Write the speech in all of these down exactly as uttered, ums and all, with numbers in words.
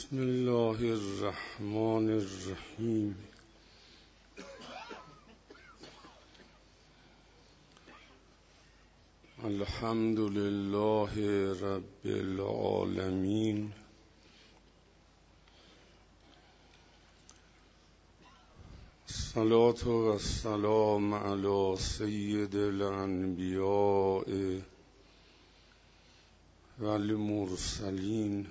بسم الله الرحمن الرحیم. الحمد لله رب العالمین. الصلاة و السلام علی سید الانبیاء و المرسلین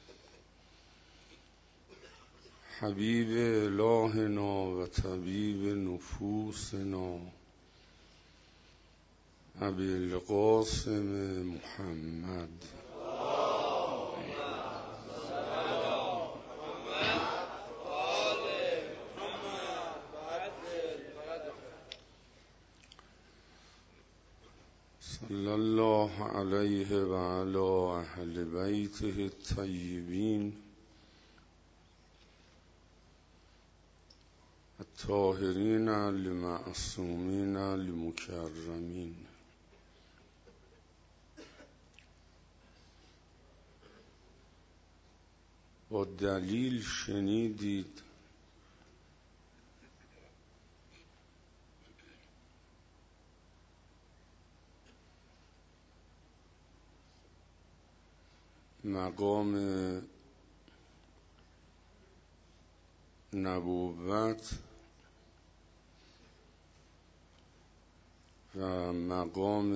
حبیب الهنا و طبیب نفوسنا ابی القاسم محمد صلی الله علیه و علی اهل بیته الطیبین الطاهرین المعصومین المکرمین. با دلیل شنیدید مقام نبوت و مقام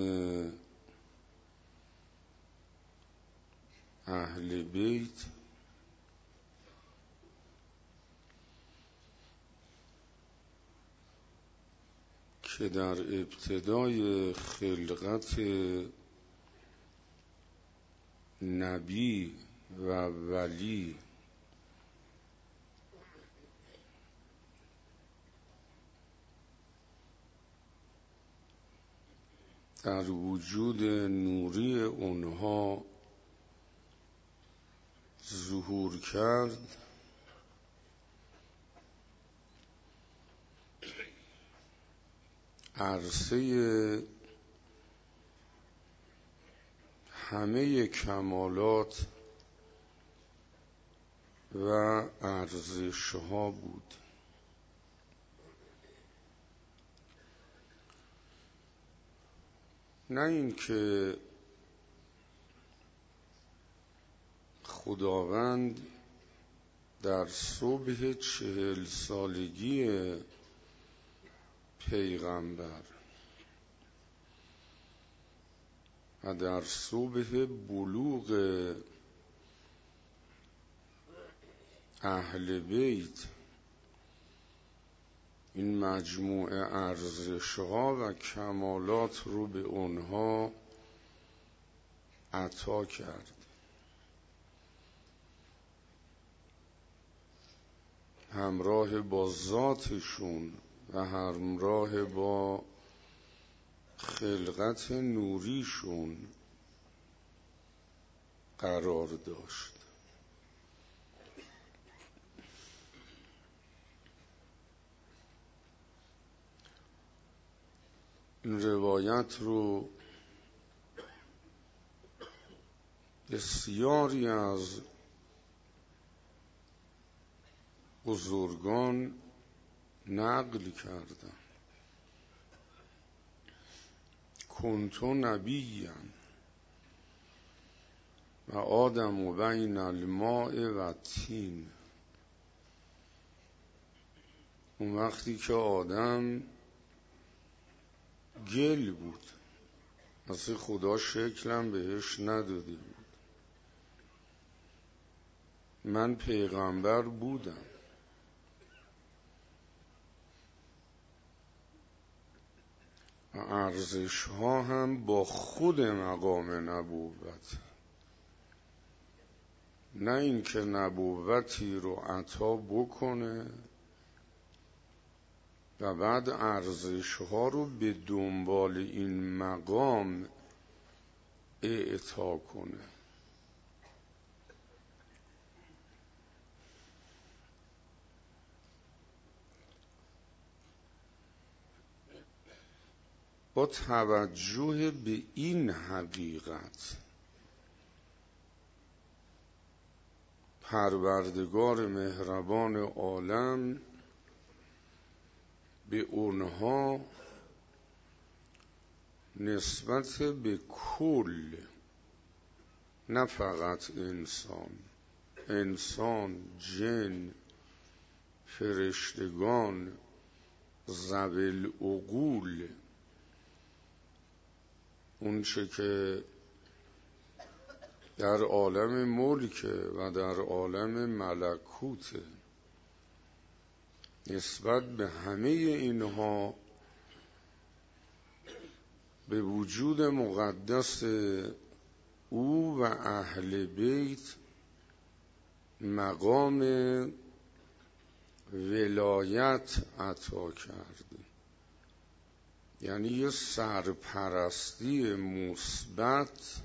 اهل بیت که در ابتدای خلقت نبی و ولی در وجود نوری اونها ظهور کرد، عرصه همه کمالات و ارزش‌ها بود. نه اینکه خداوند در صبح چهل سالگی پیغمبر و در صبح بلوغ اهل بیت این مجموعه ارزش‌ها و کمالات رو به اونها عطا کرد. همراه با ذاتشون و همراه با خلقت نوریشون قرار داشت. این روایت رو بسیاری از بزرگان نقل کردن. کنت نبیا و آدم بین الماء و الطین. اون وقتی که آدم گل بود، اصلا خدا شکلم بهش نداده بود، من پیغمبر بودم. و ارزش ها هم با خود مقام نبوت، نه اینکه نبوتی رو عطا بکنه و بعد ارزش ها رو به دنبال این مقام اعطا کنه. با توجه به این حقیقت پروردگار مهربان عالم به اونها نسبت به کل، نه فقط انسان، انسان، جن، فرشتگان، ذوی العقول، اون چه که در عالم ملک و در عالم ملکوت، نسبت به همه اینها به وجود مقدس او و اهل بیت مقام ولایت عطا کرد. یعنی یه سرپرستی مثبت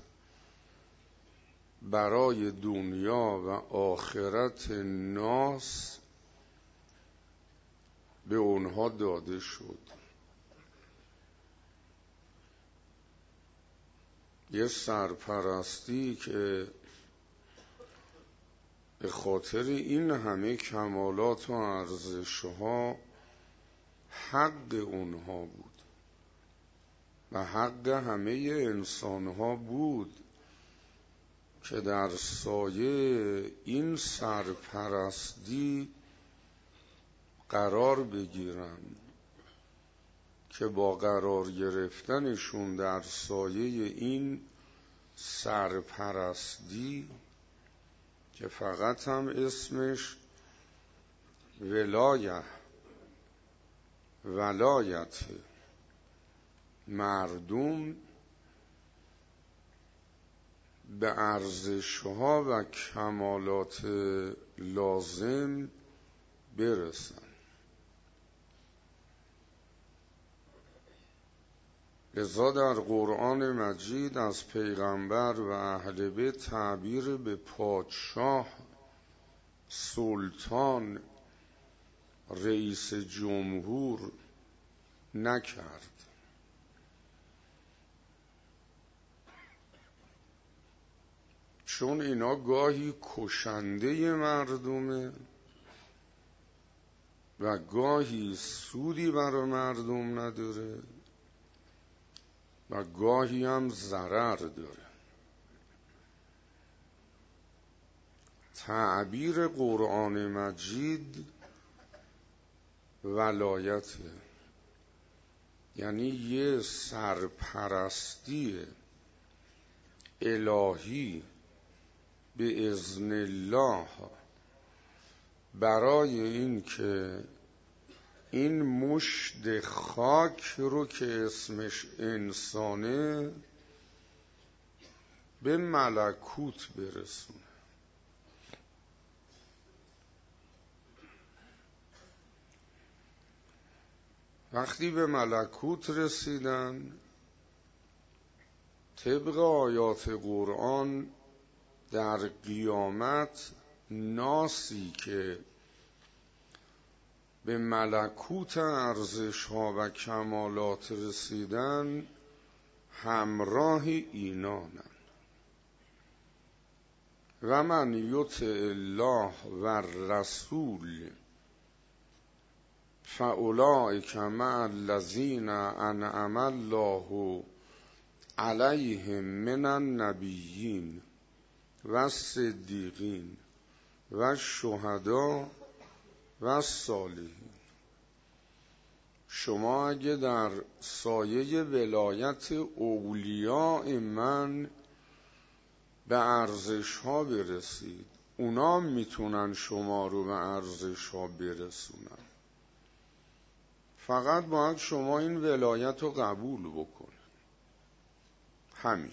برای دنیا و آخرت ناس به اونها داده شد. یه سرپرستی که به خاطر این همه کمالات و ارزش‌ها حق اونها بود و حق همه انسانها بود که در سایه این سرپرستی قرار بگیرن، که با قرار گرفتنشون در سایه این سرپرستی که فقط هم اسمش ولایه ولایت مردم، به ارزش‌ها و کمالات لازم برسن. لذا در قرآن مجید از پیغمبر و اهل بیت تعبیر به پادشاه، سلطان، رئیس جمهور نکرد. چون اینا گاهی کشنده مردمه و گاهی سودی برای مردم نداره و گاهی هم ضرر داره. تعبیر قرآن مجید ولایته، یعنی یه سرپرستی الهی به اذن الله برای این که این مشت خاک رو که اسمش انسانه به ملکوت برسونه. وقتی به ملکوت رسیدن، طبق آیات قرآن در قیامت ناسی که به ملکوت ارزش‌ها و کمالات رسیدن همراه اینانن. و من یطع الله و الرسول فاولئک مع الذین انعم الله علیهم من النبیین و الصدیقین و الشهداء و الصالحین. شما اگه در سایه ولایت اولیاء من به ارزش ها برسید، اونا میتونن شما رو به ارزش ها برسونن. فقط باید شما این ولایت رو قبول بکنید. همین.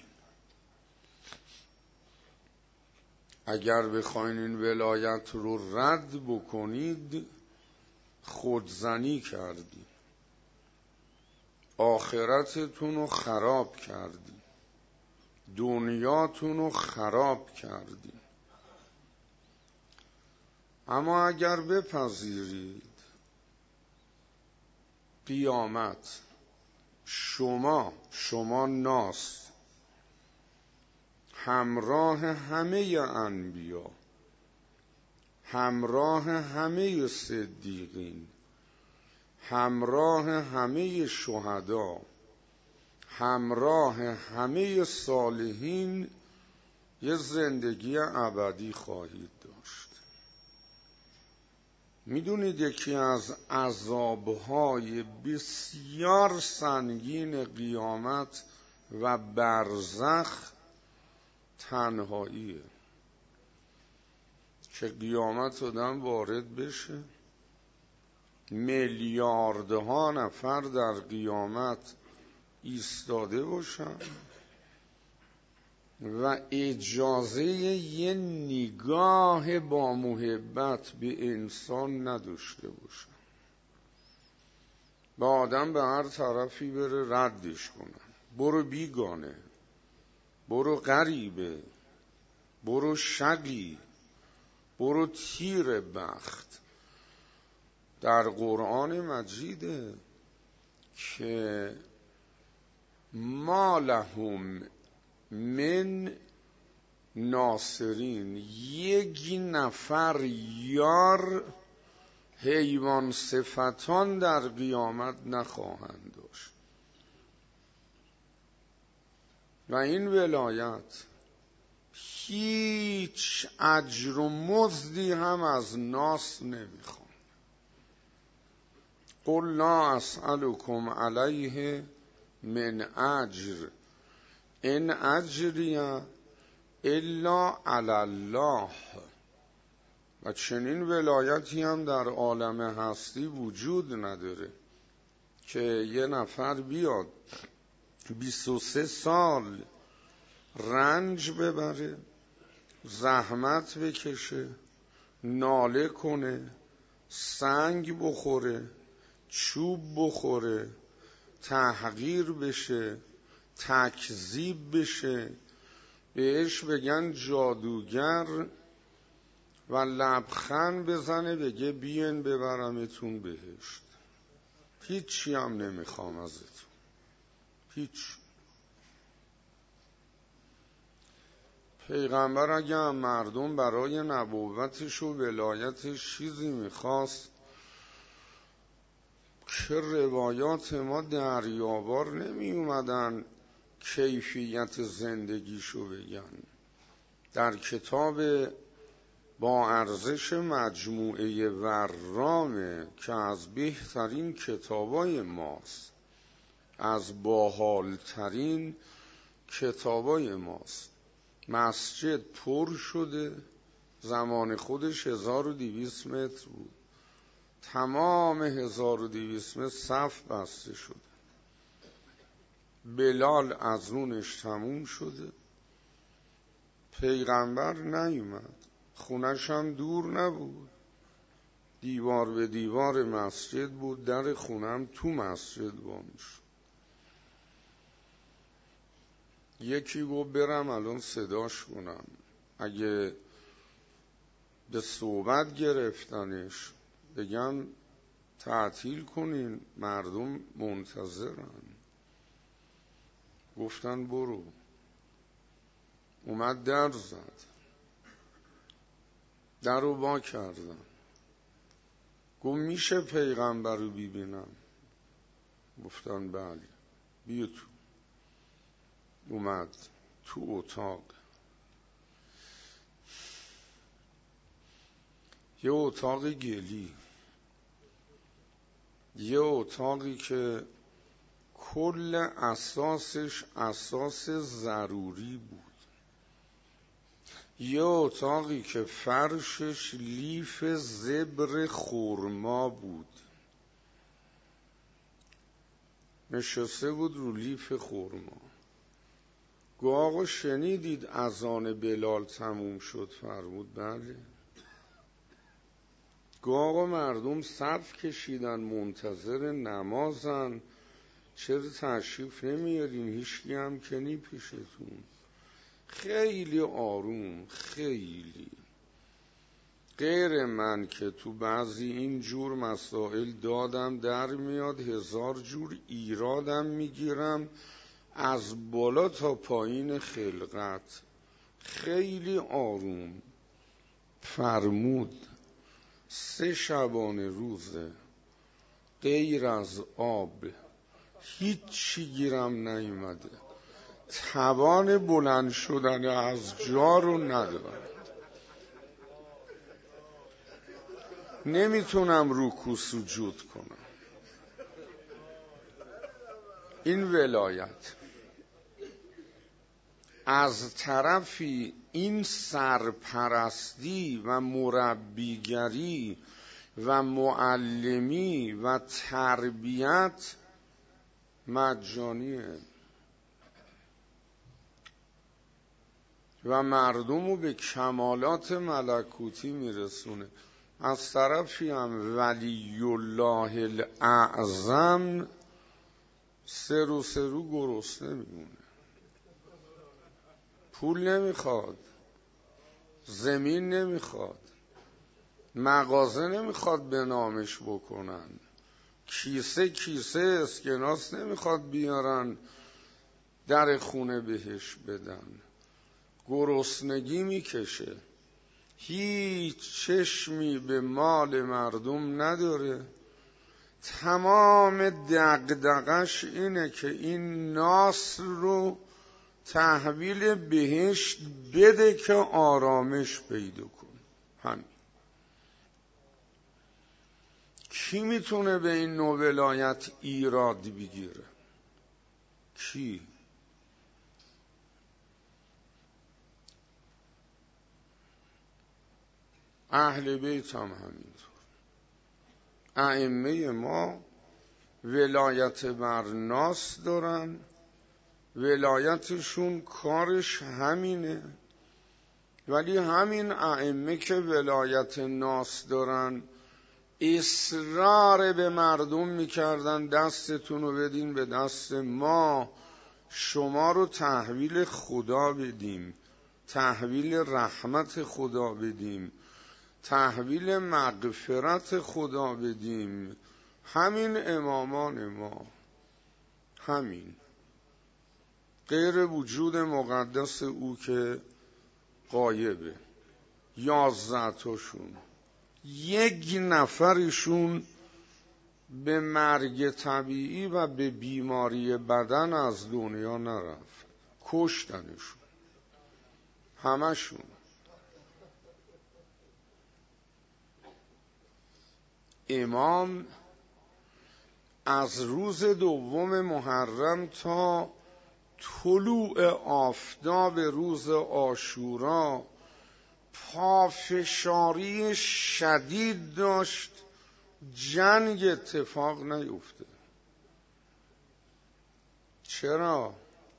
اگر بخواین این ولایت رو رد بکنید، خودزنی کردید، آخرتتون رو خراب کردید، دنیاتون رو خراب کردید. اما اگر بپذیرید قیامت شما شما ناس همراه همه انبیا همراه همه صدیقین، همراه همه شهدا، همراه همه صالحین یه زندگی ابدی خواهید داشت. میدونید یکی از عذابهای بسیار سنگین قیامت و برزخ تنهاییه، که قیامت آدم وارد بشه، میلیاردها نفر در قیامت ایستاده باشن و اجازه یه نگاه با محبت به انسان نداشته باشن، با آدم به هر طرفی بره ردش کنن، برو بیگانه، برو غریبه، برو شقی، برو تیر بخت. در قرآن مجیده که ما لهم من ناصرین، یک نفر یار حیوان صفتان در قیامت نخواهند داشت. و این ولایت هیچ اجر و مزدی هم از ناس نمیخواد. قل لا اسألكم علیه من اجر ان اجری الا علی الله. و چنین ولایتی هم در عالم هستی وجود نداره که یه نفر بیاد بیست و سه سال رنج ببره، زحمت بکشه، ناله کنه، سنگ بخوره، چوب بخوره، تحقیر بشه، تکذیب بشه، بهش بگن جادوگر و لبخند بزنه بگه بیاین ببرمتون بهشت. هیچی هم نمیخوام ازتون، هیچ. پیغمبر اگه هم مردم برای نبوتش و ولایتش چیزی میخواست که روایات ما دریابار نمی اومدن کیفیت زندگیشو بگن. در کتاب با ارزش مجموعه ورامه که از بهترین کتابای ماست، از باحالترین کتابای ماست، مسجد پر شده، زمان خودش هزار و دویست متر بود، تمام هزار و دویست متر صف بسته شده، بلال از اونش تموم شده، پیغمبر نیومد، خونش هم دور نبود، دیوار به دیوار مسجد بود، در خونم تو مسجد وامی شد. یکی گفت برم الان صداش کنم، اگه به صحبت گرفتنش بگم تعطیل کنین مردم منتظرن. گفتن برو. اومد در زد، در رو با کردن، گفت میشه پیغمبر رو ببینم؟ گفتن بله بیا تو. اومد تو اتاق، یه اتاق گلی، یه اتاقی که کل اساسش اساس ضروری بود، یه اتاقی که فرشش لیف زبر خرما بود، نشسته بود رو لیف خرما. گو آقا شنیدید اذان بلال تموم شد؟ فرمود بله. گو آقا مردم صف کشیدن منتظر نمازن، چرا تشریف نمیارین؟ هیچکی هم که نی پیشتون. خیلی آروم، خیلی غیر من که تو بعضی این جور مسائل دادم در میاد، هزار جور ایرادم میگیرم از بالا تا پایین خلقت. خیلی آروم فرمود سه شبانه روزه غیر از آب هیچی گیرم نیومده، توان بلند شدن از جا رو ندارم، نمیتونم رکوع سجود کنم. این ولایت. از طرفی این سرپرستی و مربیگری و معلمی و تربیت مجانیه و مردم رو به کمالات ملکوتی میرسونه. از طرفی هم ولی الله الاعظم سر و سرو گرسنه میمونه، پول نمیخواد، زمین نمیخواد، مغازه نمیخواد به نامش بکنن، کیسه کیسه اسکناس نمیخواد بیارن در خونه بهش بدن، گرسنگی میکشه، هیچ چشمی به مال مردم نداره، تمام دغدغش اینه که این ناس رو تحویل بهشت بده که آرامش پیدا کن. همین. کی میتونه به این نوع ولایت ایراد بگیره؟ کی؟ اهل بیت هم همینطور. ائمه ما ولایت بر ناس دارن، ولایتشون کارش همینه، ولی همین ائمه که ولایت ناس دارن اصرار به مردم میکردن دستتون رو بدین به دست ما، شما رو تحویل خدا بدیم، تحویل رحمت خدا بدیم، تحویل مغفرت خدا بدیم. همین امامان ما، همین غیر وجود مقدس او که غایبه، یازده تاشون یک نفرشون به مرگ طبیعی و به بیماری بدن از دنیا نرفت، کشتنشون همشون. امام از روز دوم محرم تا طلوع آفتاب روز عاشورا پافشاری شدید داشت جنگ اتفاق نیفته. چرا؟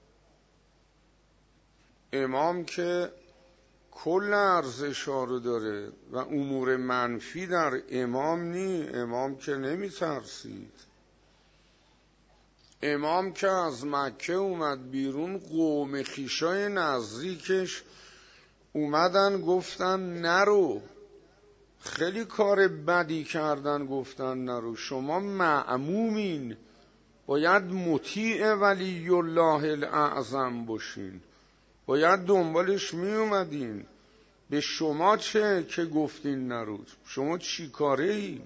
امام که کل ارزش‌ها رو داره و امور منفی در امام نی، امام که نمی ترسید. امام که از مکه اومد بیرون، قوم خویشای نزدیکش اومدن گفتن نرو، خیلی کار بدی کردن گفتن نرو، شما مأمومین، باید مطیع ولی الله الاعظم باشین، باید دنبالش می اومدین. به شما چه که گفتین نرو؟ شما چی کاره ای؟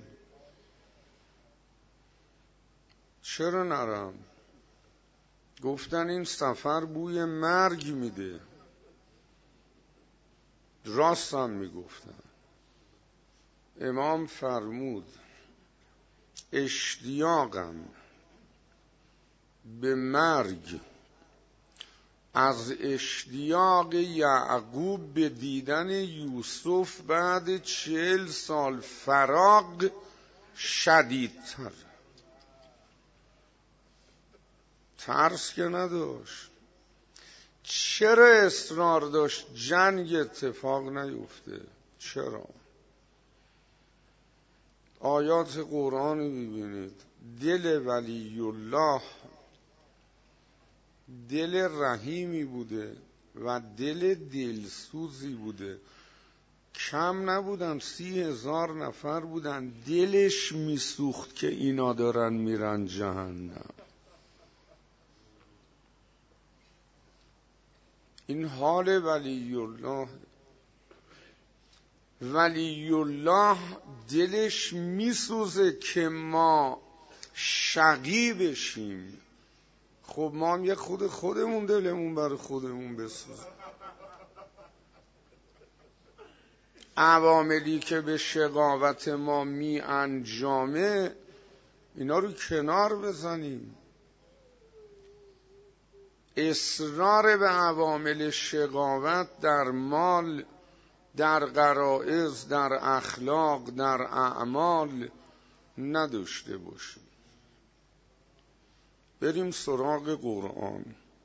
چرا نرم؟ گفتن این سفر بوی مرگ میده. راست هم میگفتن. امام فرمود اشتیاقم به مرگ از اشتیاق یعقوب به دیدن یوسف بعد چهل سال فراق شدیدتر. ترس که نداشت. چرا اصرار داشت جنگ اتفاق نیفته؟ چرا؟ آیات قرآنی ببینید، دل ولی الله دل رحیمی بوده و دل دلسوزی بوده. کم نبودن، سی هزار نفر بودن، دلش میسوخت که اینا دارن میرن جهنم. این حال ولی الله. ولی الله دلش میسوزه که ما شقی بشیم. خب ما هم یه خود خودمون دلمون برای خودمون بسوزه. عواملی که به شقاوت ما می انجامه اینا رو کنار بزنیم. اصرار به عوامل شقاوت در مال، در غرایز، در اخلاق، در اعمال نداشته باشیم. بریم سراغ قرآن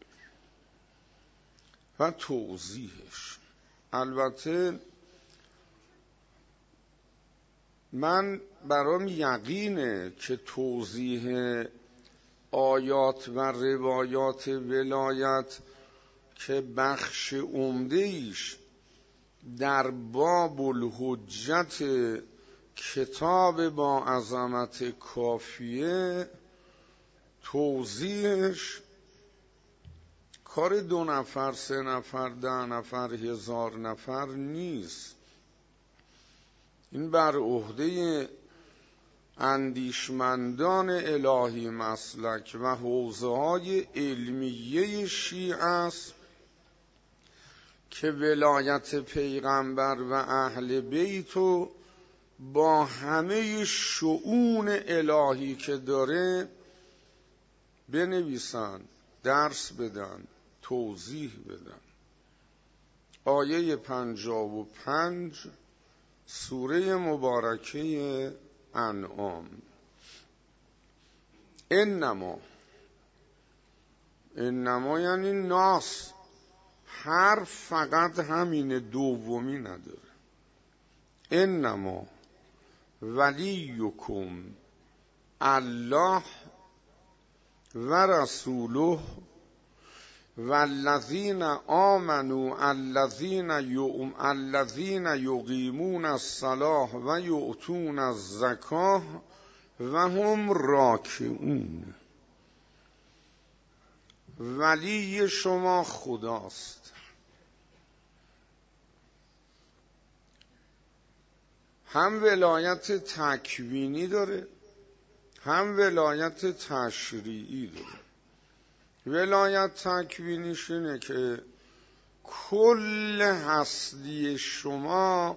و توضیحش. البته من برام یقینه که توضیح آیات و روایات ولایت که بخش عمده ایش در باب الحجت کتاب با عظمت کافیه، توضیحش کار دو نفر، سه نفر، ده نفر، هزار نفر نیست. این بر عهده اندیشمندان الهی مسلک و حوزه های علمیه شیعه است که ولایت پیغمبر و اهل بیتو با همه شؤون الهی که داره بنویسن، درس بدن، توضیح بدن. آیه پنجاه و پنج سوره مبارکه انعام. انما، انما یعنی ناس، حرف فقط همین، دومی نداره. انما ولیکم الله و رسوله والذین آمنوا الذین یؤم الذین یقیمون الصلاة و یؤتون الزکاة و هم راکعون. ولی شما خداست. هم ولایت تکوینی داره، هم ولایت تشریعی داره. ولایت تکوینیش اینه که کل هستی شما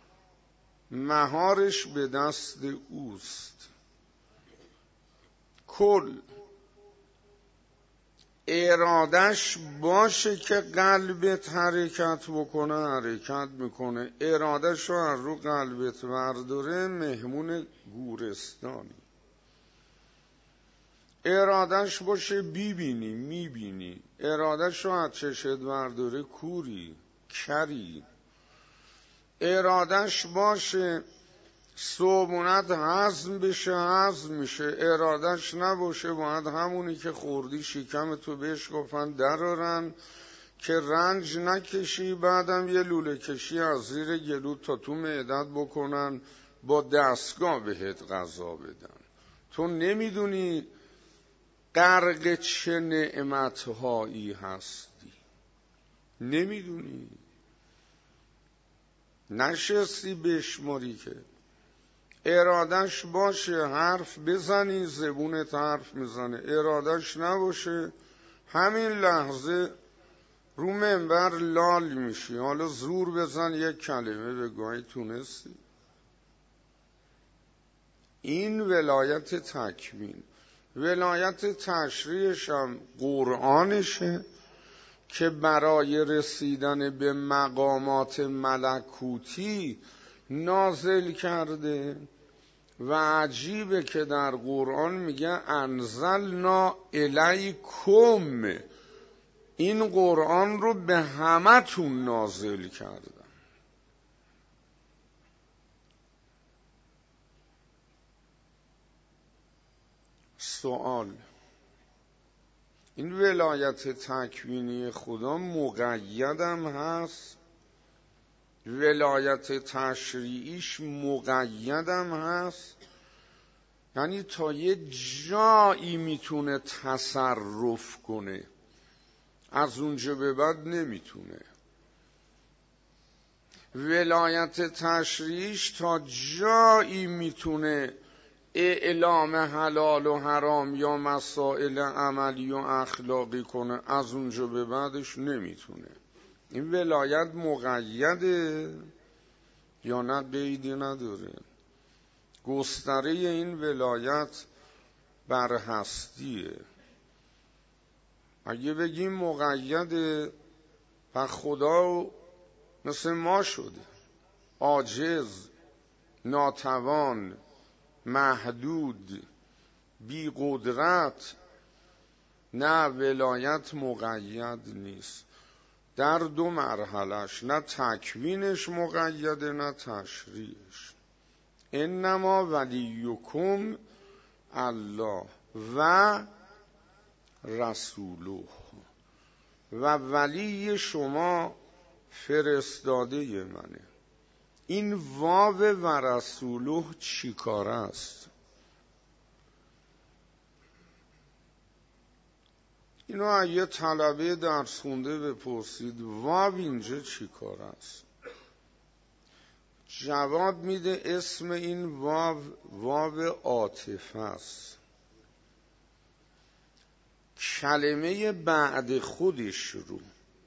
مهارش به دست اوست. کل ارادش باشه که قلبت حرکت بکنه، حرکت میکنه. ارادش رو از رو قلبت ورداره، مهمون گورستانی. ارادش باشه بیبینی، میبینی. ارادش رو از چشت ورداره، کوری، کری. ارادش باشه صبحونت هضم بشه، هضم میشه. ارادش نباشه باید همونی که خوردی شکمتو بهش گفتن درارن که رنج نکشی، بعدم یه لوله کشی از زیر گلو تا تو معدت بکنن، با دستگاه بهت غذا بدن. تو نمیدونی غرق چه نعمتهایی هستی، نمیدونی، نشستی بشماری. که ارادش باشه حرف بزنی، زبونت حرف میزنه. ارادش نباشه همین لحظه رو منبر لال میشی. حالا زور بزن یک کلمه به گاهی تونستی. این ولایت تکوین. ولایت تشریعش هم قرآنشه که برای رسیدن به مقامات ملکوتی نازل کرده. و عجیبه که در قرآن میگه انزلنا الیکم، این قرآن رو به همتون نازل کردم. سوال: این ولایت تکوینی خدا مقیدم هست؟ ولایت تشریعیش مقیدم هست؟ یعنی تا یه جایی میتونه تصرف کنه، از اونجا به بعد نمیتونه. ولایت تشریعیش تا جایی میتونه اعلام حلال و حرام یا مسائل عملی و اخلاقی کنه، از اونجا به بعدش نمیتونه. این ولایت مقیده یا نه قیدی نداره؟ گستره این ولایت بر هستیه. اگه بگیم مقیده، پس خدا مثل ما شده، عاجز، ناتوان، محدود، بی قدرت. نه، ولایت مقید نیست در دو مرحلهش، نه تکوینش مقیده نه تشریعش. انما ولیکم الله و رسوله، و ولی شما فرستاده منه. این واو و رسوله چی کار است؟ اینو اگه طلبه درس خونده بپرسید واو اینجا چی کار است، جواب میده اسم این واو واو عاطفه است. کلمه بعد خودش رو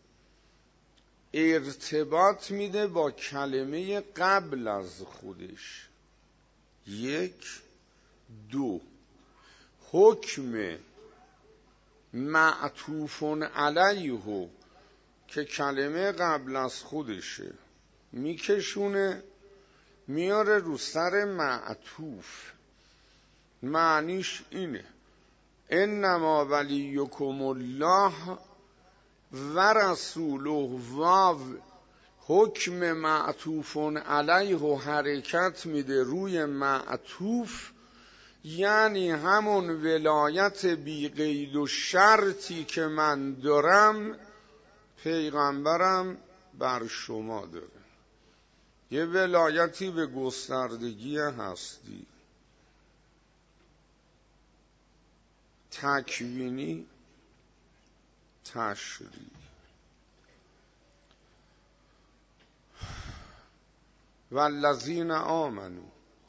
ارتباط میده با کلمه قبل از خودش. یک، دو، حکم معطوف علیه که کلمه قبل از خودشه میکشونه میاره رو سر معطوف. معنیش اینه انما ولیکم الله و رسوله، واو حکم معطوف علیه و حرکت میده روی معطوف، یعنی همون ولایت بی قید و شرطی که من دارم پیغمبرم بر شما داره. یه ولایتی به گستردگی هستی، تکوینی، تشریعی. والذین آمنو،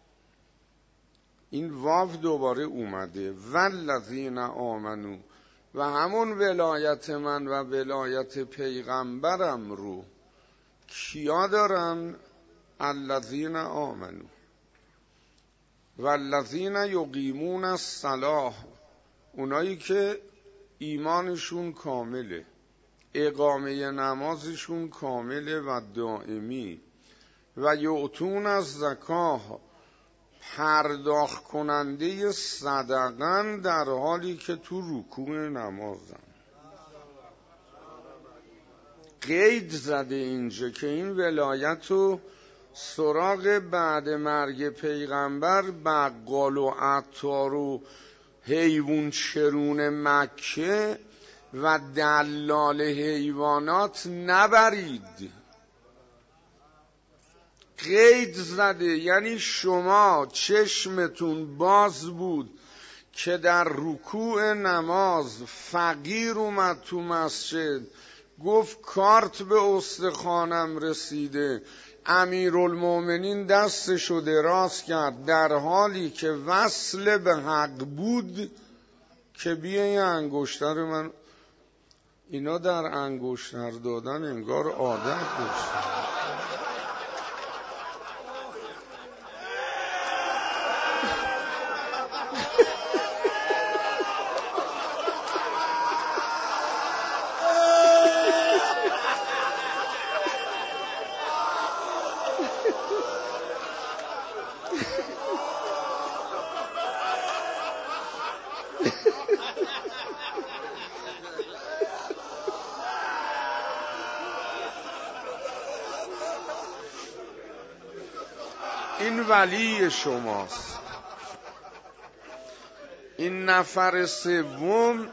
این واو دوباره اومده، والذین آمنو، و همون ولایت من و ولایت پیغمبرم رو کیا دارن؟ الذین آمنو والذین یقیمون الصلاة، اونایی که ایمانشون کامله، اقامه نمازشون کامله و دائمی، و یؤتون از زکاه، پرداخت کننده صدقن در حالی که تو رکوع نمازن. قید زده اینجا که این ولایت رو سراغ بعد مرگ پیغمبر بقال و عطار و حیوان چرون مکه و دلال حیوانات نبرید. قید زده یعنی شما چشمتون باز بود که در رکوع نماز فقیر اومد تو مسجد گفت کارت به استخوانم رسیده، امیرالمومنین دستشو دراز کرد در حالی که وصل به حق بود که بیا این انگشتر من. اینا در انگشتر دادن انگار عادت داشتن. این ولی شماست. این نفر سوم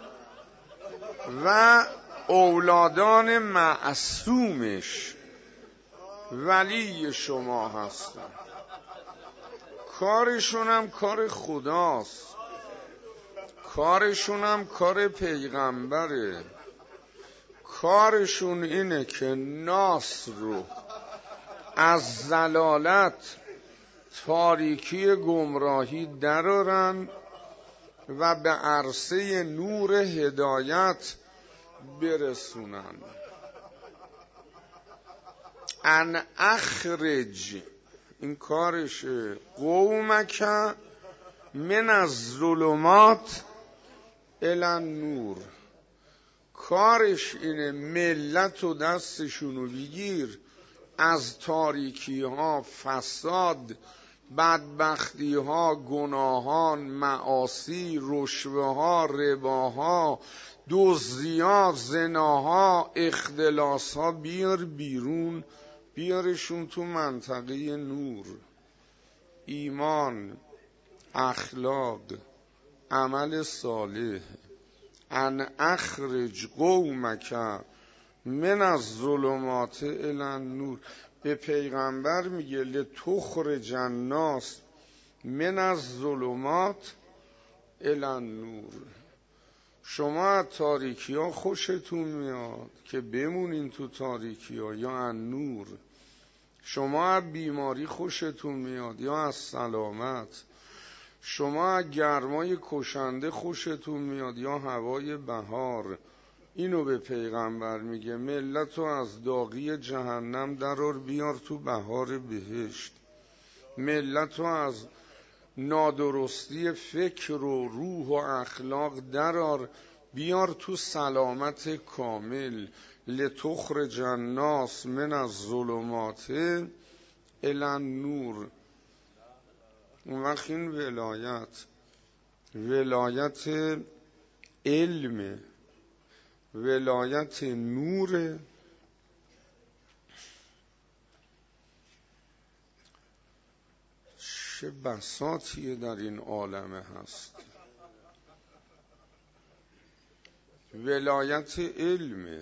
و اولادان معصومش ولی شما هستن. کارشون هم کار خداست، کارشون هم کار پیغمبره. کارشون اینه که ناس رو از ضلالت تاریکی گمراهی درارن و به عرصه نور هدایت برسونن. ان اخرج، این کارشه، قومک من الظلمات الی النور. کارش اینه ملت و دستشونو بگیر از تاریکی ها، فساد، بدبختی ها، گناهان، معاصی، رشوه ها، رباها، دزدی‌ها، زناها، اختلاس ها، بیار بیرون، بیارشون تو منطقه نور. ایمان، اخلاق، عمل صالح. ان اخرج قومک من الظلمات الی النور. به پیغمبر میگه لتخرج الناس من الظلمات الی النور. شما از تاریکی ها خوشتون میاد که بمونین تو تاریکی ها یا از نور؟ شما از بیماری خوشتون میاد یا از سلامت؟ شما از گرمای کشنده خوشتون میاد یا هوای بهار؟ اینو به پیغمبر میگه ملت رو از داغی جهنم درار بیار تو بهار بهشت. ملت رو از نادرستی فکر و روح و اخلاق درار بیار تو سلامت کامل. لتخرج الناس من الظلمات الی النور. اون وقت این ولایت ولایت علم، ولایت نور. چه بساطیه در این عالمه هست. ولایت علم.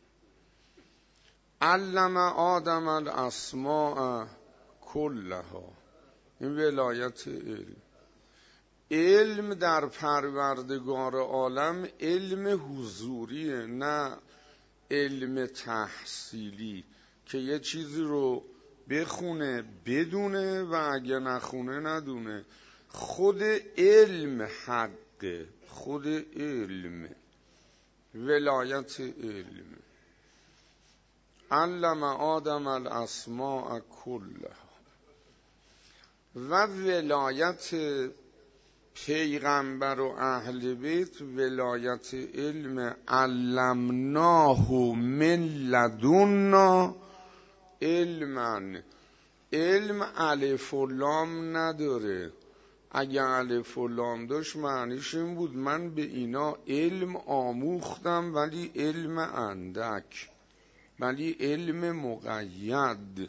علم آدم الاسماء کلها. این ولایت علم. علم در پروردگار عالم علم حضوریه، نه علم تحصیلی که یه چیزی رو بخونه بدونه و اگه نخونه ندونه. خود علم حقه، خود علم، ولایت علم. علم آدم الاسماء کلها. و ولایت پیغمبر و اهل بیت ولایت علم. علمناه من لدنا علما. علم الف و لام نداره. اگه الف و لام داشت معنیش این بود من به اینا علم آموختم ولی علم اندک، ولی علم مقید.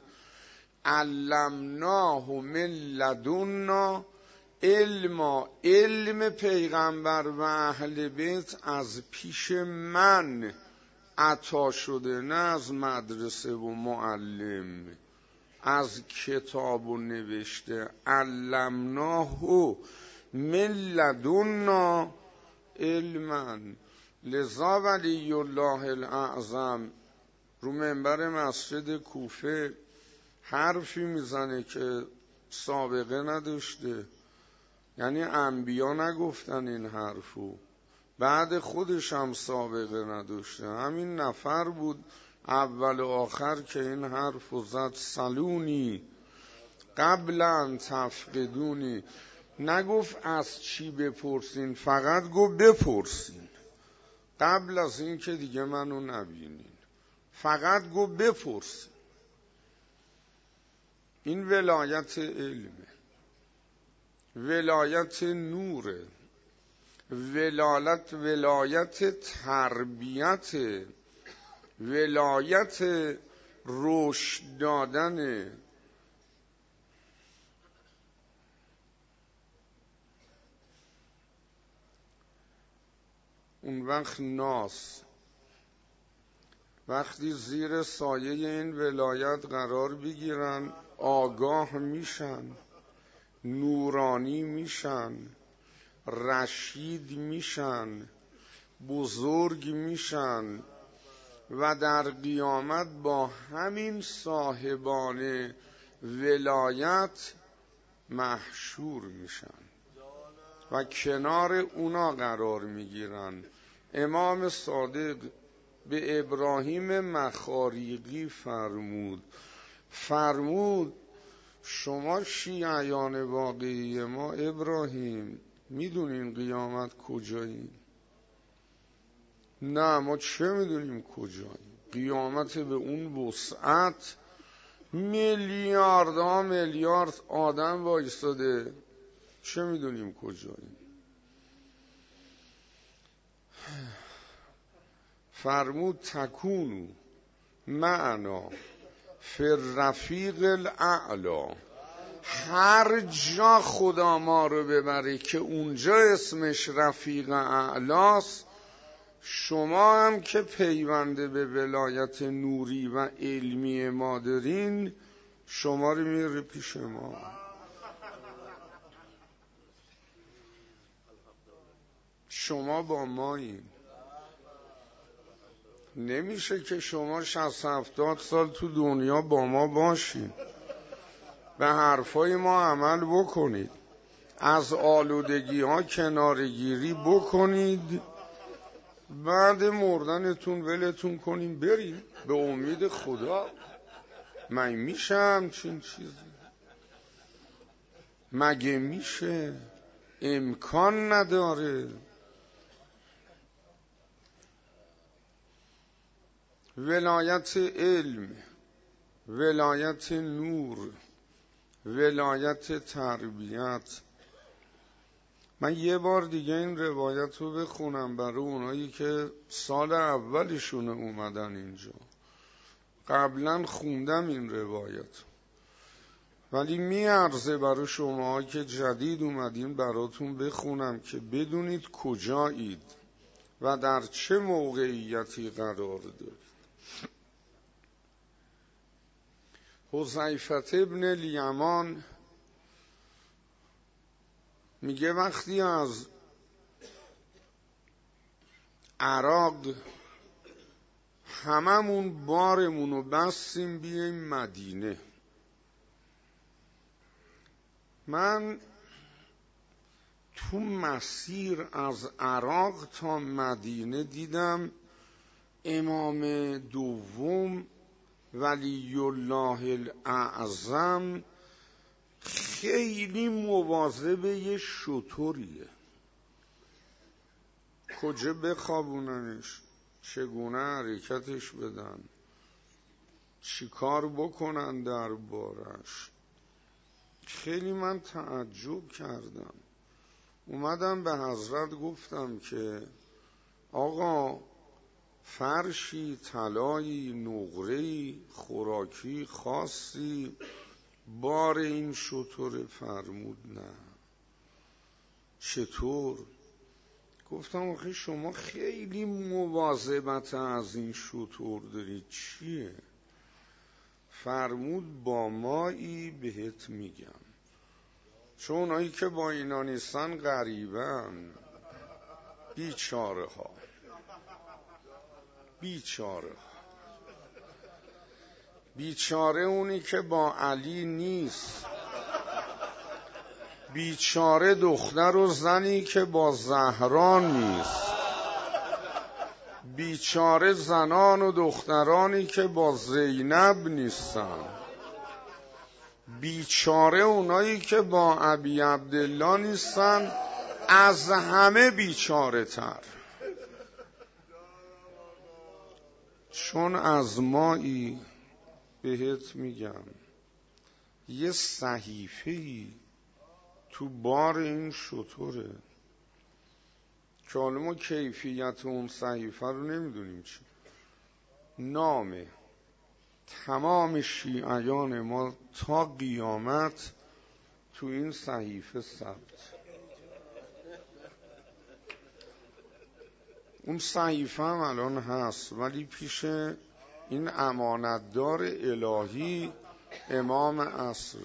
علمناه من لدنا علم. علم پیغمبر و اهل بیت از پیش من عطا شده، نه از مدرسه و معلم، از کتاب و نوشته. علمناه من لدنا علما. لذا ولی الله الاعظم رو منبر مسجد کوفه حرفی میزنه که سابقه نداشته. یعنی انبیا نگفتن این حرفو، بعد خودش هم سابقه نداشته. همین نفر بود اول و آخر که این حرفو زد. سلونی قبل ان تفقدونی. نگفت از چی بپرسین، فقط گفت بپرسین قبل از این که دیگه منو نبینین. فقط گفت بپرسین. این ولایت علمه، ولایت نوره، ولایت ولایت تربیت، ولایت رشد دادن. اون وقت ناس وقتی زیر سایه این ولایت قرار بگیرن آگاه میشن، نورانی میشن، رشید میشن، بزرگ میشن و در قیامت با همین صاحبان ولایت محشور میشن و کنار اونا قرار میگیرن. امام صادق به ابراهیم مخاریقی فرمود فرمود شما شیعیان واقعی ما ابراهیم میدونین قیامت کجاییم؟ نه ما چه میدونیم کجاییم؟ قیامت به اون وسعت میلیاردها میلیارد آدم وایستاده، چه میدونیم کجاییم؟ فرمود تکونو معنا فی الرفیق الاعلی. هر جا خدا ما رو ببره که اونجا اسمش رفیق اعلاست، شما هم که پیونده به ولایت نوری و علمی ما دارین، شما رو میاره پیش ما. شما با مایین. نمیشه که شما شصت هفتاد سال تو دنیا با ما باشین، به حرفای ما عمل بکنید، از آلودگی ها کنارگیری بکنید، بعد مردنتون ولتون کنیم برید به امید خدا. من میشه همچین چیزی؟ مگه میشه؟ امکان نداره. ولایت علم، ولایت نور، ولایت تربیت. من یه بار دیگه این روایت رو بخونم برای اونایی که سال اولشون اومدن اینجا. قبلا خوندم این روایت ولی میارزه برای شما که جدید اومدین براتون بخونم که بدونید کجایید و در چه موقعیتی قرار دارید. حذیفه ابن الیمان میگه وقتی از عراق هممون بارمونو بستیم بیایم مدینه، من تو مسیر از عراق تا مدینه دیدم امام دوم ولی الله الاعظم خیلی مواظب یه شتریه، کجا بخوابوننش، چگونه حرکتش بدن، چی کار بکنن در بارش. خیلی من تعجب کردم. اومدم به حضرت گفتم که آقا فرشی، طلایی، نقره‌ای، خوراکی خاصی بار این شتر؟ فرمود نه. چطور؟ گفتم آخه شما خیلی مواظبت از این شتر دارید، چیه؟ فرمود با مایی بهت میگم، چون اونایی که با اینا نیستن غریبن، بیچاره ها بیچاره بیچاره اونی که با علی نیست، بیچاره دختر و زنی که با زهرا نیست، بیچاره زنان و دخترانی که با زینب نیستن، بیچاره اونایی که با ابی عبدالله نیستن، از همه بیچاره تر. چون از مایی بهت میگم یه صحیفه‌ای تو بار این شتره که حالا ما کیفیت اون صحیفه رو نمیدونیم چی، نامه تمام شیعیان ما تا قیامت تو این صحیفه ثبت. اون صحیفه هم الان هست ولی پیش این امانتدار الهی امام عصر،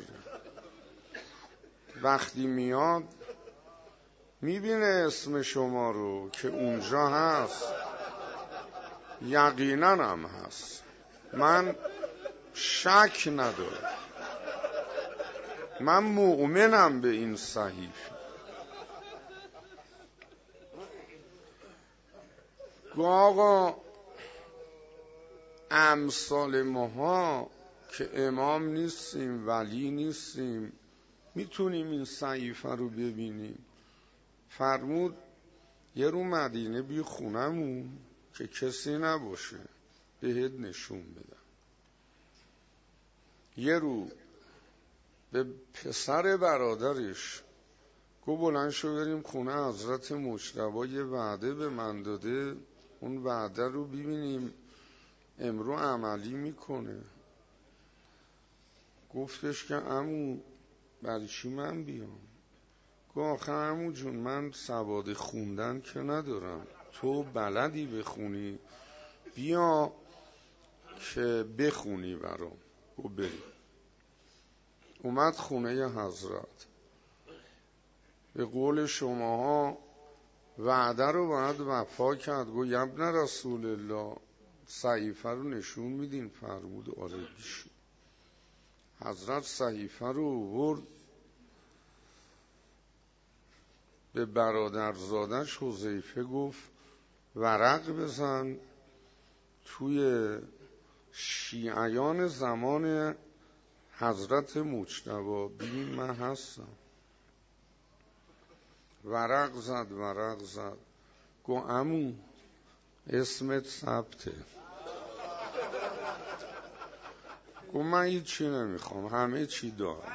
وقتی میاد میبینه اسم شما رو که اونجا هست، یقینا هم هست، من شک ندارم، من مؤمنم به این صحیفه. گو آقا امثال ماها که امام نیستیم، ولی نیستیم، میتونیم این صحیفه رو ببینیم. فرمود یه رو مدینه بی خونمون که کسی نباشه بهت نشون بدم. یه رو به پسر برادرش گو بلند شو بریم خونه حضرت مجتبی، یه وعده به من داده، اون وعده رو ببینیم امرو عملی میکنه. گفتش که عمو برای چی من بیام؟ گفت آخه عمو جون من سواد خوندن که ندارم، تو بلدی بخونی، بیا که بخونی برام. گفت بریم. اومد خونه حضرت. به قول شماها وعده رو باید وفا کرد. گفت ابن رسول الله صحیفه رو نشون میدین؟ فرمود آره بیشون. حضرت صحیفه رو آورد به برادرزادش حذیفه، گفت ورق بزن توی شیعیان زمان حضرت مجتبی ببین من هستم. ورق زد ورق زد. گو عمو اسمت ثبته. گو من هیچی نمیخوام، همه چی دارم.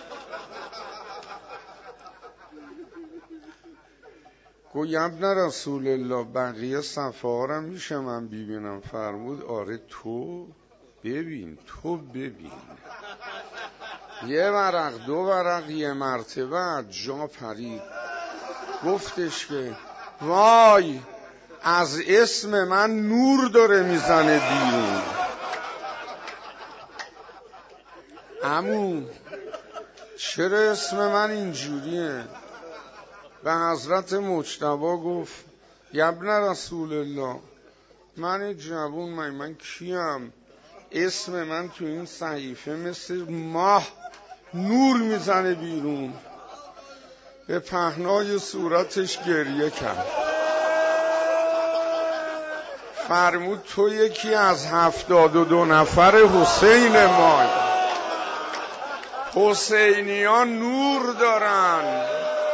گو ابن رسول الله بقیه صفحه ها رو میشه من ببینم؟ فرمود آره تو ببین، تو ببین. یه ورق دو ورق یه مرتبه از جا پرید. گفتش که وای از اسم من نور داره میزنه بیرون. عمو چرا اسم من اینجوریه؟ به حضرت مجتبی گفت ابن رسول الله من جوون، من من کیم؟ اسم من تو این صحیفه مثل ماه نور میزنه بیرون. به پهنای صورتش گریه کرد. فرمود تو یکی از هفتاد و دو نفر حسین مای. حسینیان نور دارن.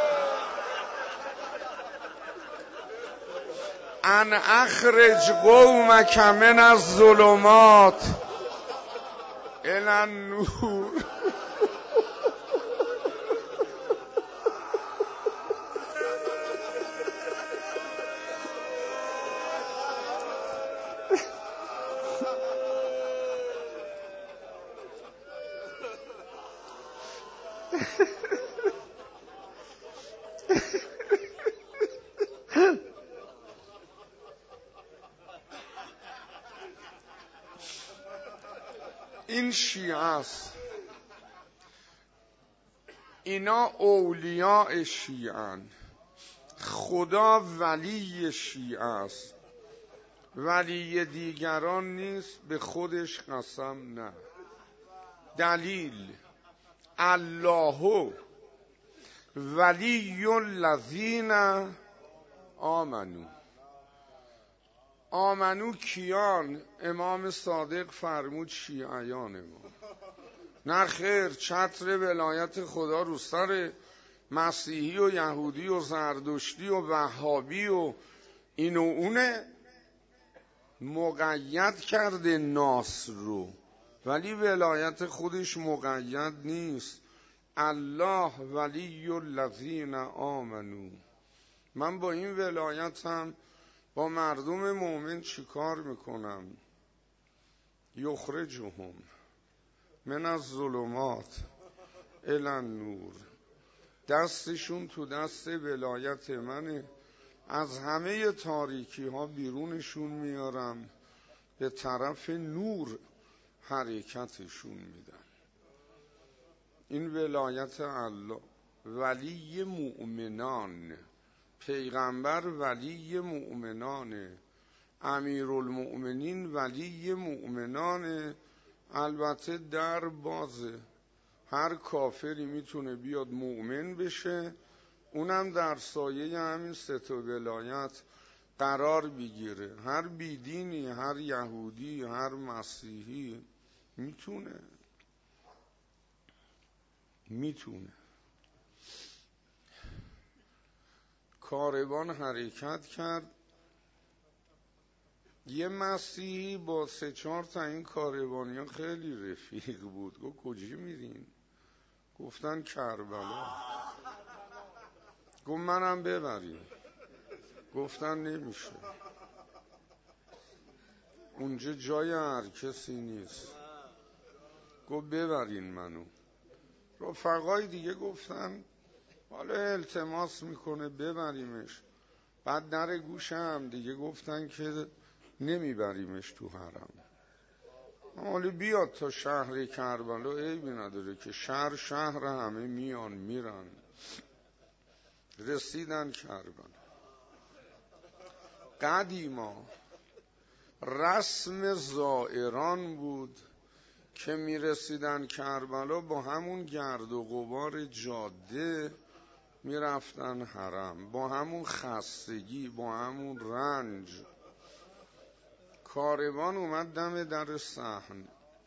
ان اخرج قومک من الظلمات الی النور. این شیعه است. اینا اولیاء شیعه، خدا ولی شیعه است، ولی دیگران نیست. به خودش قسم نه. دلیل الله ولی الذین آمنو. آمنو کیان؟ امام صادق فرمود شیعیان ما. نه خیر، چتر ولایت خدا رو سر مسیحی و یهودی و زردشتی و وهابی و این و اونه. مقید کرده ناس رو، ولی ولایت خودش مقید نیست. الله ولی الذین آمنو. من با این ولایتم با مردم مؤمن چی کار میکنم؟ یخرجهم من الظلمات الی النور. دستشون تو دست ولایت منه، از همه تاریکی ها بیرونشون میارم، به طرف نور حرکتشون میدن. این ولایت الله. ولی مؤمنان، پیغمبر ولی مؤمنانه. امیرالمؤمنین ولی مؤمنانه. البته در بازه، هر کافری میتونه بیاد مؤمن بشه، اونم در سایه همین سه تا ولایت قرار بگیره. هر بیدینی، هر یهودی، هر مسیحی میتونه میتونه کاروان حرکت کرد. یه مسیحی با سه چهار تا این کاروانیان خیلی رفیق بود. گفت کجا میرین؟ گفتن کربلا. گفت منم ببرین. گفتن نمیشه، اونجا جای هر کسی نیست. گفت ببرین منو. رفقای دیگه گفتن حالا التماس میکنه ببریمش. بعد در گوش هم دیگه گفتن که نمیبریمش تو حرم، حالا بیاد تا شهر کربلا، عیبی نداره که شهر شهر همه میان میرن. رسیدن کربلا. قدیما رسم زائران بود که میرسیدن کربلا با همون گرد و غبار جاده میرفتن حرم، با همون خستگی، با همون رنج. کاروان اومد دم در صحن.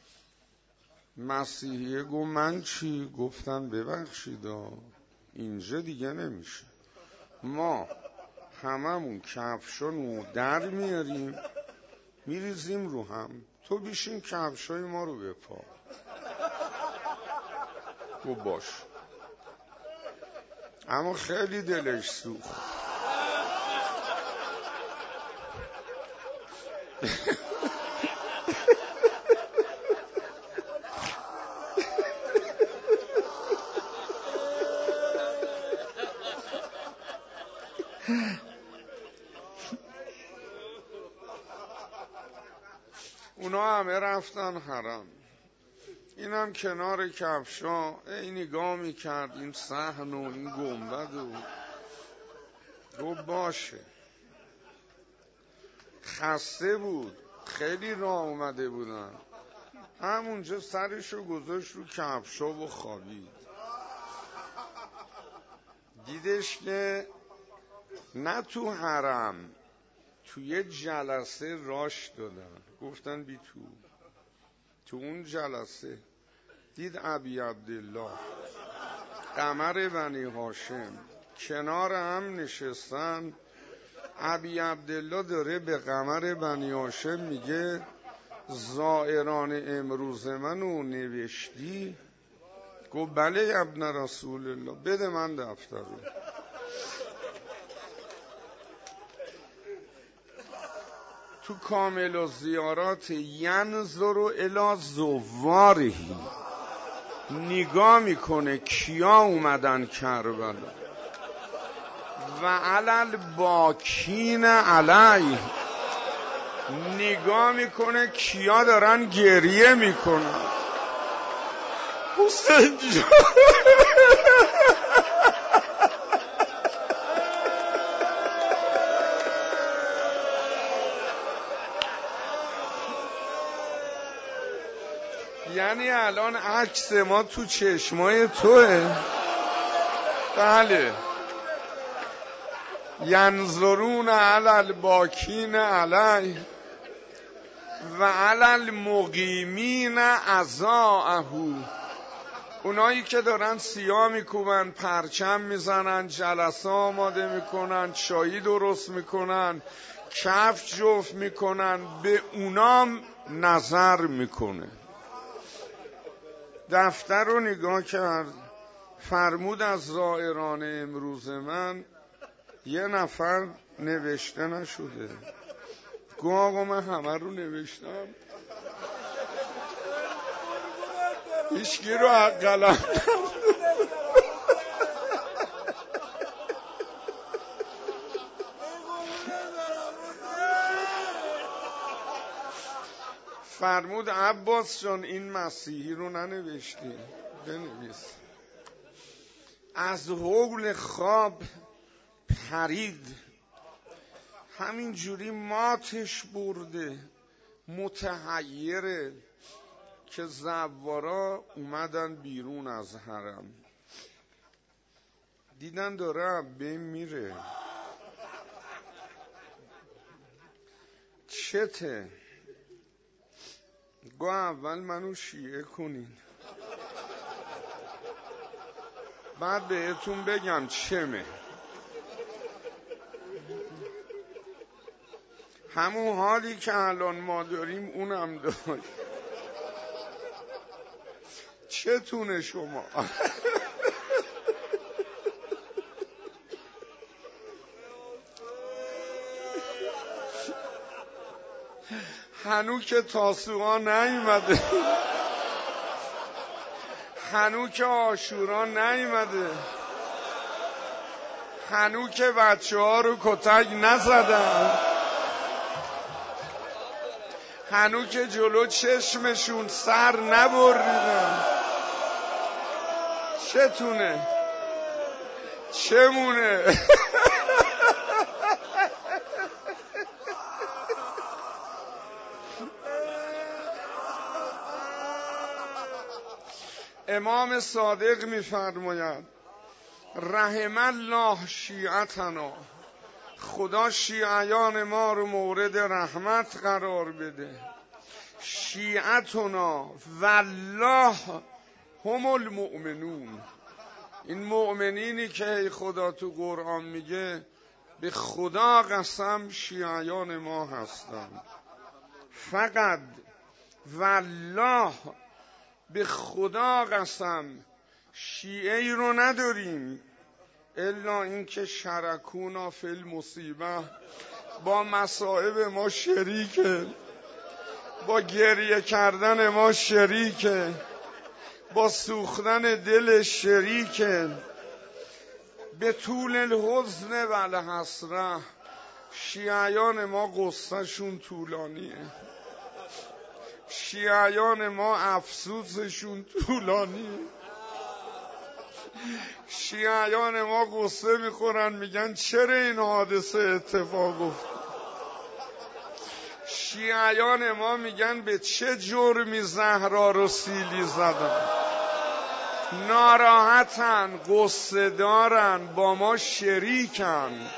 مسیحیه گفت من چی؟ گفتن ببخشیدا اینجا دیگه نمیشه، ما هممون کفشانو در میاریم میریزیم رو هم، تو بیشین کفشای ما رو بپا. گفت باش. اما خیلی دلش سوخت. اونا همه رفتن حرم، اینم کنار کفشا ای نگاه میکرد این صحن و این گنبد و گفت باشه. خسته بود، خیلی راه اومده بودن، همونجا سرشو گذاشت رو کفشا و خوابید. دیدش که نه تو حرم، توی جلسه راش دادن. گفتن بی تو. تو اون جلسه دید ابی عبدالله قمر بنی هاشم کنار هم نشستن. ابی عبدالله داره به قمر بنی هاشم میگه زائران امروز منو نوشتی؟ گفت بله ابن رسول الله، بده من دفتر رو. تو کامل و زیارات ینظر الی زوارهی نگاه میکنه کیا اومدن کربلا و علل باکین علی نگاه میکنه کیا دارن گریه میکنن. حسین جان یعنی الان عکس ما تو چشمای توه. بله. ینظرون علی الباکین علی و علی المقیمین عزاءه، اونایی که دارن سیاه میکوبن، پرچم میزنن، جلسه آماده میکنن، چایی درست میکنن، کفش جفت میکنن، به اونام نظر میکنه. دفتر رو نگاه کرد، فرمود از زائران امروز من یه نفر نوشته نشده. گفت آقا من همه رو نوشتم، هیچکی رو حق قلم. فرمود عباس جان این مسیحی رو ننوشتی، بنویس. از حول خواب پرید، همین جوری ماتش برده، متحیره که زوارا اومدن بیرون از حرم، دیدن داره بین میره، چته؟ گو اول منو شیعه کنین بعد بهتون بگم چمه. همون حالی که الان ما داریم اونم داشت. چتونه شما؟ هنو که تاسوعا نیومده، هنو که عاشورا نیومده، هنو که بچه ها رو کتک نزدن، هنو که جلو چشمشون سر نبریدن. چتونه؟ چمونه؟ امام صادق می‌فرماید رحم الله شیعتنا، خدا شیعیان ما رو مورد رحمت قرار بده. شیعتنا والله هم المؤمنون، این مؤمنینی که خدا تو قرآن میگه به خدا قسم شیعیان ما هستند. فقط والله به خدا قسم شیعه ای رو نداریم الا اینکه شرکونا فی المصیبه، با مصائب ما شریکه، با گریه کردن ما شریکه، با سوختن دل شریکه، به طول الحزن و الحسره. شیعیان ما قصه شون طولانیه، شیعیان ما افسوسشون طولانیه، شیعیان ما قصه میخورن میگن چرا این حادثه اتفاق افتاد. شیعیان ما میگن به چه جرمی زهرا رو سیلی زدن. ناراحتن، قصه دارن، با ما شریکن.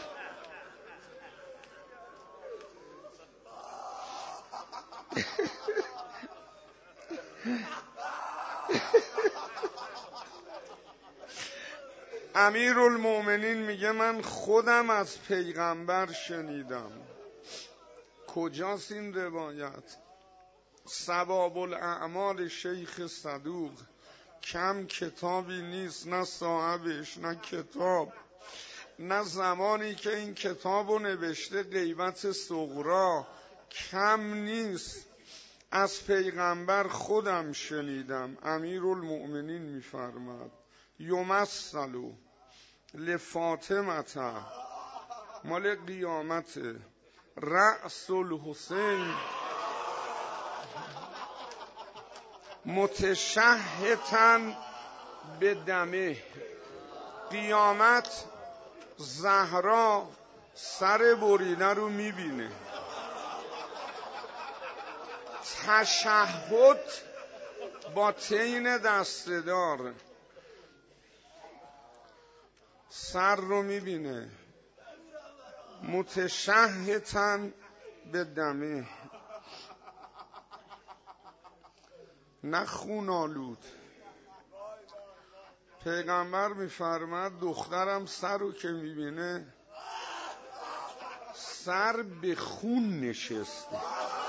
امیرالمومنین میگه من خودم از پیغمبر شنیدم. کجاست این روایت؟ ثواب الاعمال شیخ صدوق. کم کتابی نیست، نه صاحبش نه کتاب، نه زمانی که این کتابو نوشته غیبت صغرا کم نیست. از پیغمبر خودم شنیدم. امیرالمومنین میفرماد یمثلو لفاطمه مال قیامت رأس الحسین متشهتن به دمه. قیامت زهرا سر بریده رو میبینه. تشهد با تین دستدار سر رو میبینه. متشهتن به دمه، نه خون آلود. پیغمبر میفرماد دخترم سر رو که میبینه سر به خون نشسته.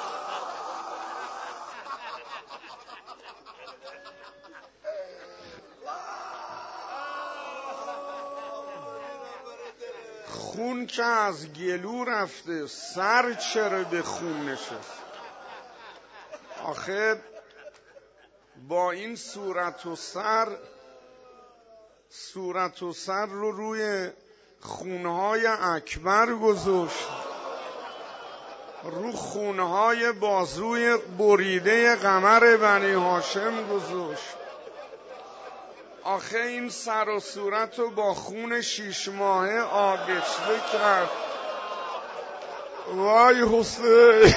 خون که از گلو رفته، سر چرا به خون نشست؟ آخه با این صورت و سر صورت و سر رو روی خونهای اکبر گذاشت، رو خونهای بازوی بریده قمر بنی هاشم گذاشت. آخه این سر و صورت رو با خون شیش ماهه آغشته کرد. وای حسین.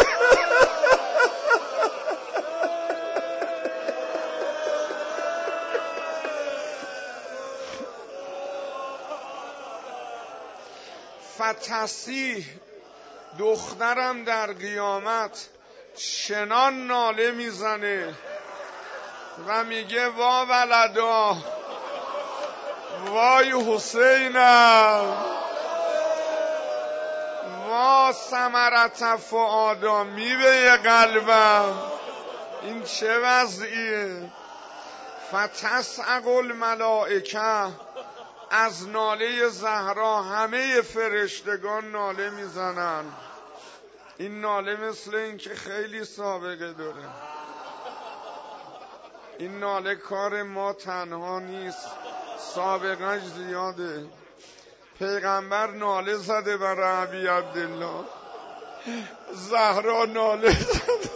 فتسی دخترم در قیامت چنان ناله میزنه و میگه وا ولدا، وای حسینم، وا ثمرت فؤادا، میوه قلبم، این چه وضعیه؟ فتسعق الملائکه، از ناله زهرا همه فرشتگان ناله میزنن. این ناله مثل این که خیلی سابقه داره. این ناله کار ما تنها نیست، سابقهش زیاده. پیغمبر ناله زده برای ابی عبدالله، زهرا ناله زده،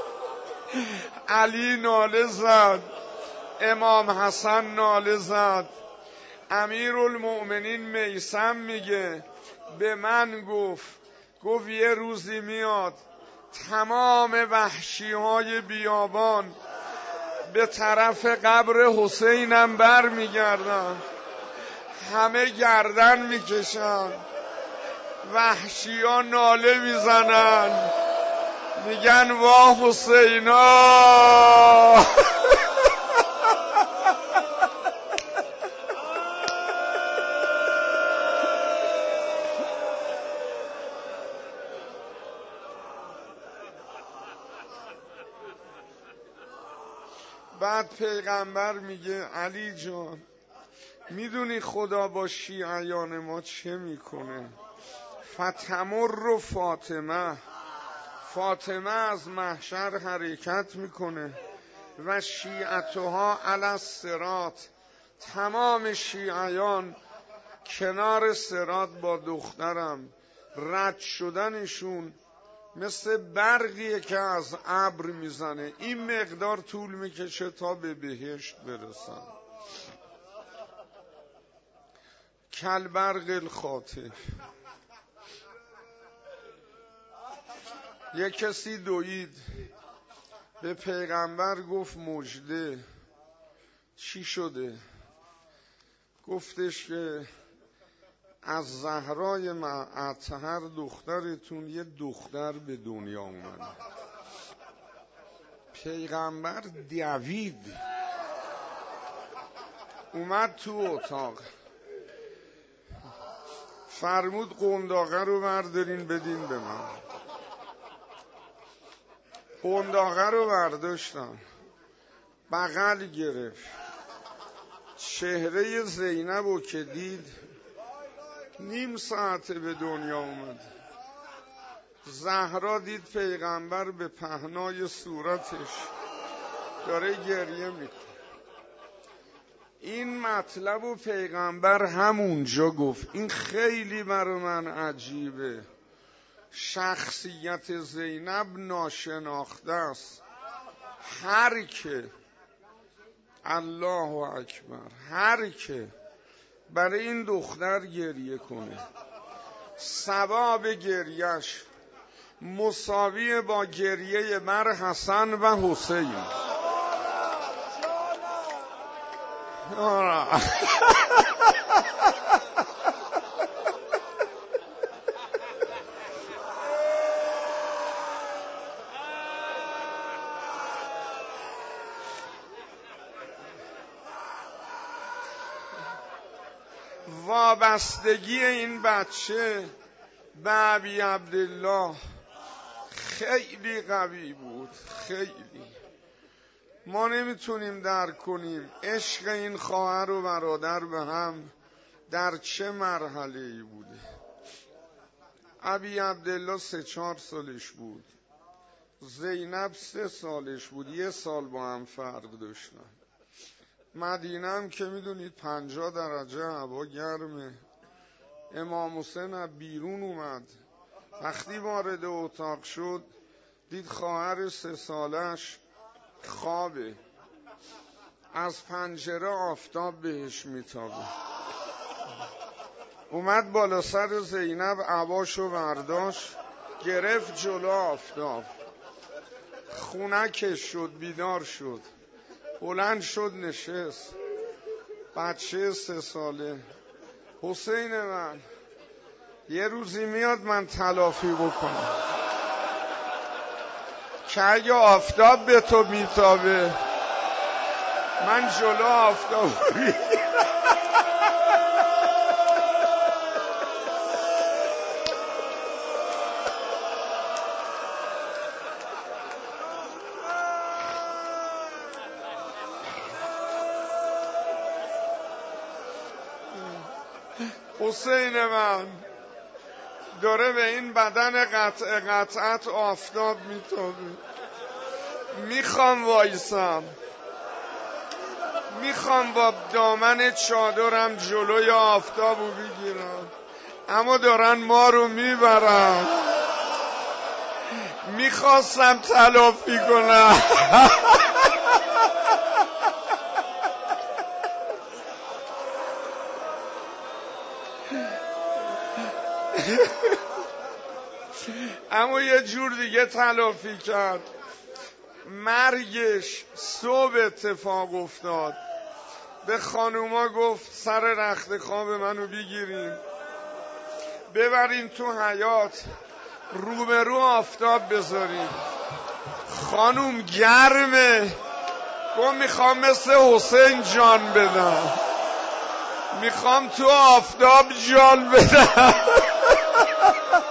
علی ناله زد، امام حسن ناله زد. امیرالمؤمنین میثم میگه به من گفت گفت یه روزی میاد تمام وحشی های بیابان به طرف قبر حسینم بر میگردن، همه گردن میکشن، وحشی ها ناله میزنن، میگن وا حسینا. بعد پیغمبر میگه علی جان، میدونی خدا با شیعیان ما چه میکنه؟ فتمر و فاطمه، فاطمه از محشر حرکت میکنه و شیعتها علی الصراط، تمام شیعیان کنار صراط با دخترم، رد شدنشون مثل برقیه که از ابر میزنه، این مقدار طول میکشه تا به بهشت برسن. کل برق الخاطف. یک کسی دوید به پیغمبر گفت مژده. چی شده؟ گفتش که از زهرای اطهر دخترتون یه دختر به دنیا اومده. پیغمبر دوید اومد تو اتاق، فرمود قنداقه رو بردارین بدین به من. قنداقه رو برداشتن، بغل گرفت، چهره زینب رو که دید نیم ساعته به دنیا اومد. زهرا دید پیغمبر به پهنای صورتش داره گریه میکنه. این مطلب و پیغمبر همونجا گفت. این خیلی برای من عجیبه. شخصیت زینب ناشناخته است. هر که الله اکبر، هر که برای این دختر گریه کنه ثواب گریهش مساوی با گریه بر حسن و حسین. وابستگی این بچه به ابی عبدالله خیلی قوی بود. خیلی ما نمیتونیم درک کنیم عشق این خواهر و برادر به هم در چه مرحله ای بوده. ابی عبدالله سه چهار سالش بود، زینب سه سالش بود، یه سال با هم فرق داشتن. مدینه هم که میدونید پنجاه درجه هوا گرمه. امام حسین از بیرون اومد، وقتی وارد اتاق شد دید خواهر سه سالش خوابه، از پنجره آفتاب بهش میتابه. اومد بالا سر زینب، عباشو برداشت گرفت جلو آفتاب، خونکش شد، بیدار شد، بلند شد نشست. بچه سه ساله، حسین من یه روزی میاد من تلافی بکنم که اگه آفتاب به تو میتابه من جلو آفتاب حسین من داره به این بدن قطع قطعت آفتاب میتابه، میخوام وایسم، میخوام با دامن چادرم جلوی آفتابو بگیرم، اما دارن ما رو میبرن. میخواستم تلافی کنم اما یه جور دیگه تلافی کرد. مرگش صبح اتفاق افتاد. به خانوما گفت سر رخت خواب منو بگیریم ببریم تو حیاط روبرو آفتاب بذاریم. خانوم گرمه، گفت میخوام مثل حسین جان بدم، میخوام تو آفتاب جان بدم